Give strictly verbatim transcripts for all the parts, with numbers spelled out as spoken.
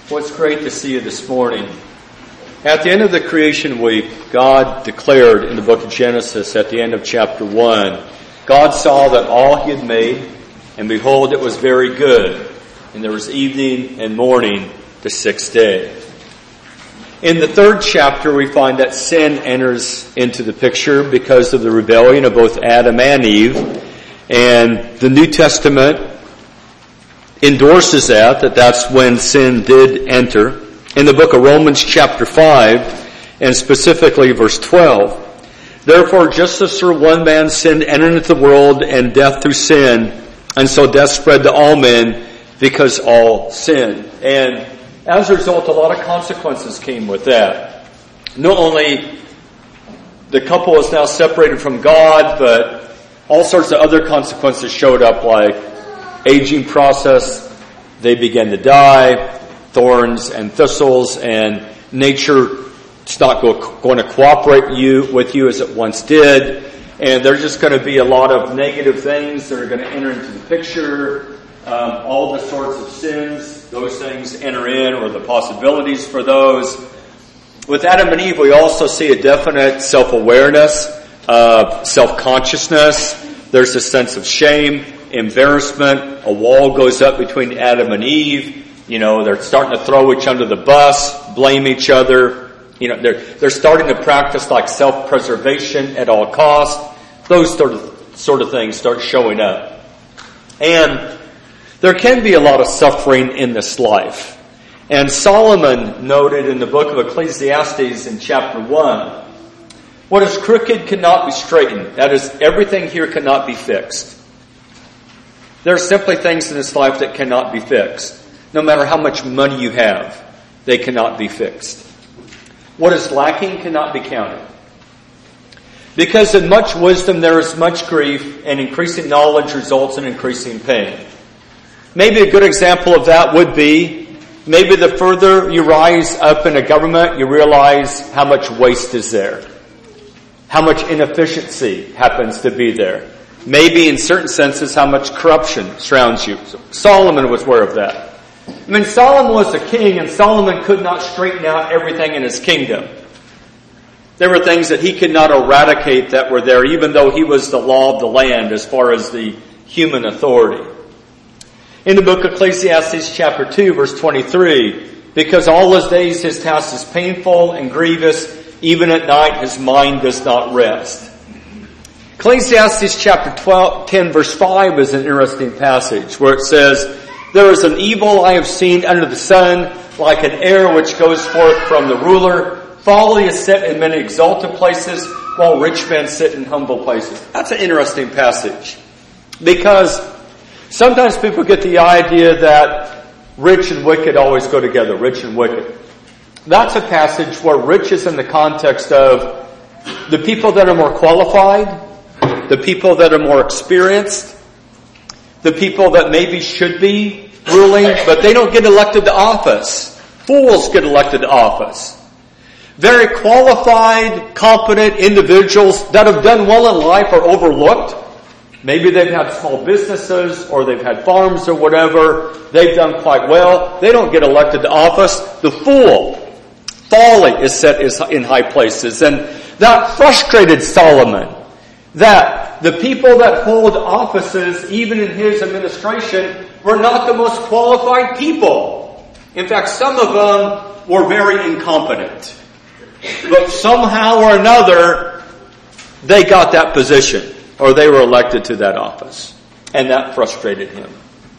Well, it's great to see you this morning. At the end of the creation week, God declared in the book of Genesis, at the end of chapter one, God saw that all He had made, and behold, it was very good. And there was evening and morning, the sixth day. In the third chapter, we find that sin enters into the picture because of the rebellion of both Adam and Eve. And the New Testament endorses that, that that's when sin did enter. In the book of Romans chapter five, and specifically verse twelve, therefore just as through one man sin entered into the world, and death through sin, and so death spread to all men, because all sinned. And as a result, a lot of consequences came with that. Not only the couple is now separated from God, but all sorts of other consequences showed up, like aging process, they began to die, thorns and thistles, and nature is not go, going to cooperate you, with you as it once did. And there's just going to be a lot of negative things that are going to enter into the picture. Um, all the sorts of sins, those things enter in, or the possibilities for those. With Adam and Eve, we also see a definite self-awareness, uh, self-consciousness. There's a sense of shame, embarrassment. A wall goes up between Adam and Eve. You know, they're starting to throw each other under the bus, blame each other. You know, they're they're starting to practice like self-preservation at all costs. Those sort of sort of things start showing up, and there can be a lot of suffering in this life. And Solomon noted in the book of Ecclesiastes in chapter one, what is crooked cannot be straightened. That is, everything here cannot be fixed. There are simply things in this life that cannot be fixed. No matter how much money you have, they cannot be fixed. What is lacking cannot be counted. Because in much wisdom there is much grief, and increasing knowledge results in increasing pain. Maybe a good example of that would be, maybe the further you rise up in a government, you realize how much waste is there. How much inefficiency happens to be there. Maybe in certain senses how much corruption surrounds you. So Solomon was aware of that. I mean, Solomon was a king, and Solomon could not straighten out everything in his kingdom. There were things that he could not eradicate that were there, even though he was the law of the land as far as the human authority. In the book of Ecclesiastes chapter two, verse twenty-three, because all his days his task is painful and grievous, even at night his mind does not rest. Ecclesiastes chapter twelve, ten, verse five is an interesting passage where it says, there is an evil I have seen under the sun, like an air which goes forth from the ruler. Folly is set in many exalted places, while rich men sit in humble places. That's an interesting passage. Because sometimes people get the idea that rich and wicked always go together, rich and wicked. That's a passage where rich is in the context of the people that are more qualified, the people that are more experienced, the people that maybe should be ruling, but they don't get elected to office. Fools get elected to office. Very qualified, competent individuals that have done well in life are overlooked. Maybe they've had small businesses or they've had farms or whatever. They've done quite well. They don't get elected to office. The fool, folly is set in high places. And that frustrated Solomon. That the people that hold offices, even in his administration, were not the most qualified people. In fact, some of them were very incompetent. But somehow or another, they got that position, or they were elected to that office. And that frustrated him.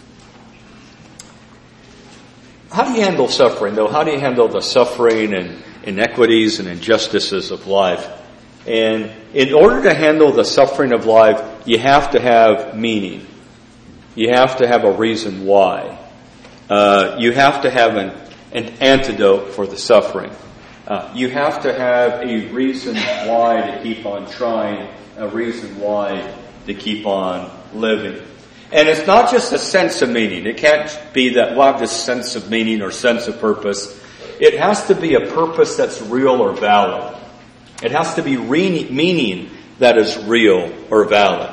How do you handle suffering, though? How do you handle the suffering and inequities and injustices of life? And in order to handle the suffering of life, you have to have meaning. You have to have a reason why. Uh, you have to have an, an antidote for the suffering. Uh, you have to have a reason why to keep on trying, a reason why to keep on living. And it's not just a sense of meaning. It can't be that, well, I have this sense of meaning or sense of purpose. It has to be a purpose that's real or valid. It has to be re- meaning that is real or valid.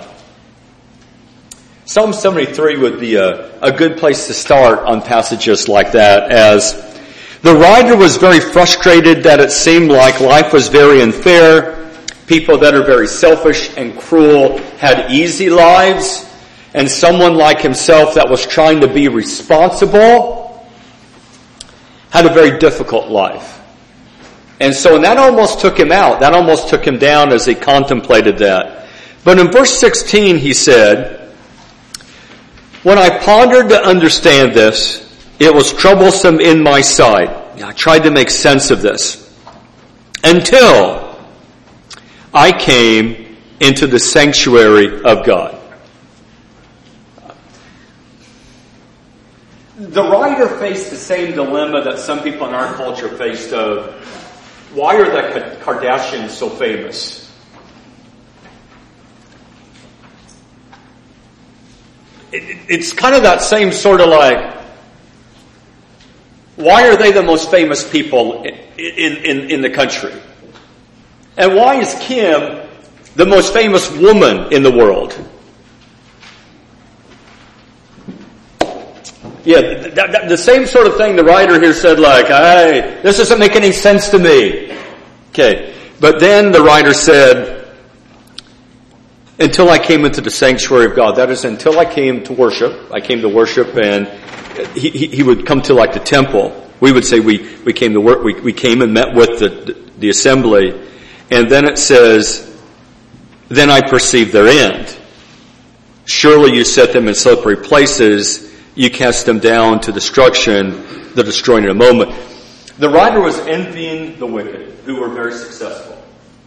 Psalm seventy-three would be a, a good place to start on passages like that, as The writer was very frustrated that it seemed like life was very unfair. People that are very selfish and cruel had easy lives, and someone like himself that was trying to be responsible had a very difficult life. And so and that almost took him out. That almost took him down as he contemplated that. But in verse sixteen he said, "When I pondered to understand this, it was troublesome in my sight." I tried to make sense of this. Until I came into the sanctuary of God. The writer faced the same dilemma that some people in our culture faced of, why are the Kardashians so famous? It, it's kind of that same sort of like, why are they the most famous people in, in, in the country? And why is Kim the most famous woman in the world? Yeah, that, that, the same sort of thing the writer here said, like, hey, this doesn't make any sense to me. Okay, but then the writer said, until I came into the sanctuary of God, that is, until I came to worship, I came to worship and he, he, he would come to like the temple. We would say we, we came to work, we, we came and met with the, the, the assembly. And then it says, then I perceived their end. Surely you set them in slippery places, you cast them down to destruction, the destroying in a moment. The writer was envying the wicked, who were very successful.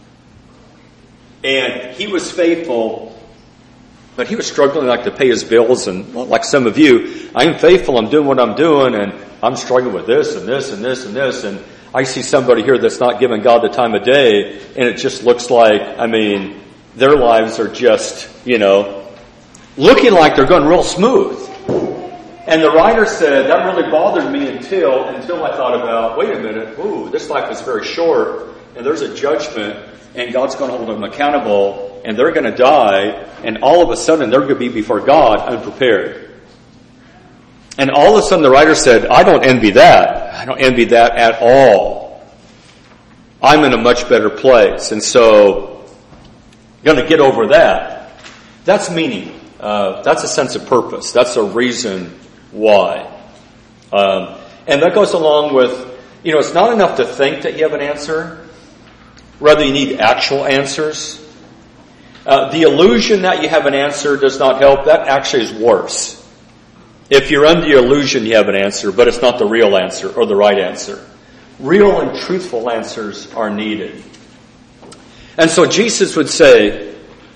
And he was faithful, but he was struggling like to pay his bills, and well, like some of you, I'm faithful, I'm doing what I'm doing, and I'm struggling with this and this and this and this, and I see somebody here that's not giving God the time of day, and it just looks like, I mean, their lives are just, you know, looking like they're going real smooth. And the writer said, that really bothered me until, until I thought about, wait a minute, ooh, this life is very short, and there's a judgment, and God's going to hold them accountable, and they're going to die, and all of a sudden they're going to be before God unprepared. And all of a sudden the writer said, I don't envy that. I don't envy that at all. I'm in a much better place. And so, I'm going to get over that. That's meaning. Uh, that's a sense of purpose. That's a reason why. Um, and that goes along with, you know, it's not enough to think that you have an answer. Rather, you need actual answers. Uh, the illusion that you have an answer does not help. That actually is worse. If you're under the illusion you have an answer, but it's not the real answer or the right answer. Real and truthful answers are needed. And so Jesus would say,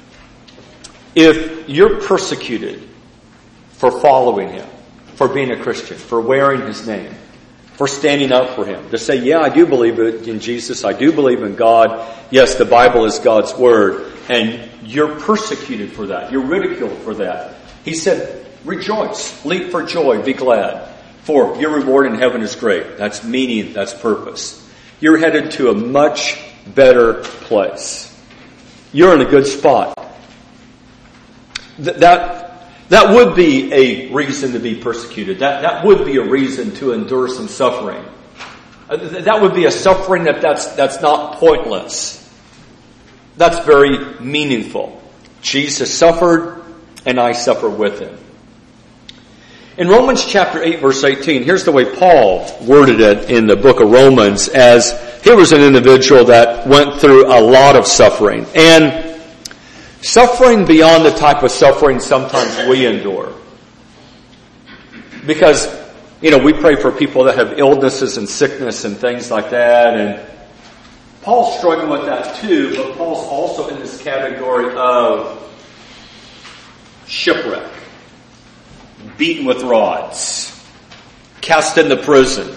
if you're persecuted for following him, for being a Christian, for wearing his name, for standing up for him, to say, yeah, I do believe in Jesus, I do believe in God, yes, the Bible is God's word, and you're persecuted for that, you're ridiculed for that. He said, rejoice, leap for joy, be glad, for your reward in heaven is great. That's meaning, that's purpose. You're headed to a much better place. You're in a good spot. Th- that, that would be a reason to be persecuted. That, that would be a reason to endure some suffering. Uh, th- that would be a suffering that that's, that's not pointless. That's very meaningful. Jesus suffered, and I suffer with him. In Romans chapter eight, verse eighteen, here's the way Paul worded it in the book of Romans, as he was an individual that went through a lot of suffering. And suffering beyond the type of suffering sometimes we endure. Because, you know, we pray for people that have illnesses and sickness and things like that. And Paul's struggling with that too, but Paul's also in this category of shipwreck. Beaten with rods, cast into prison,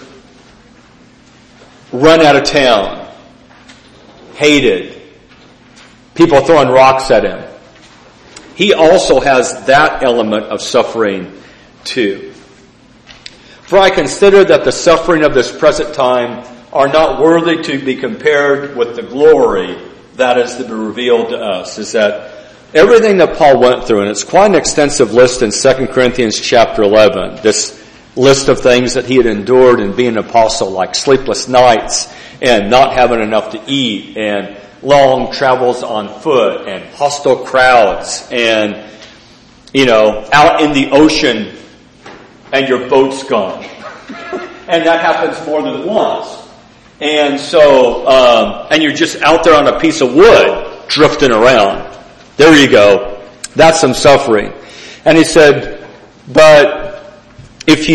run out of town, hated, people throwing rocks at him. He also has that element of suffering too. For I consider that the suffering of this present time are not worthy to be compared with the glory that is to be revealed to us. Is that everything that Paul went through, and it's quite an extensive list in Second Corinthians chapter eleven. This list of things that he had endured in being an apostle, like sleepless nights and not having enough to eat and long travels on foot and hostile crowds and, you know, out in the ocean and your boat's gone. And that happens more than once. And so, um, and you're just out there on a piece of wood drifting around. There you go. That's some suffering. And he said, but if you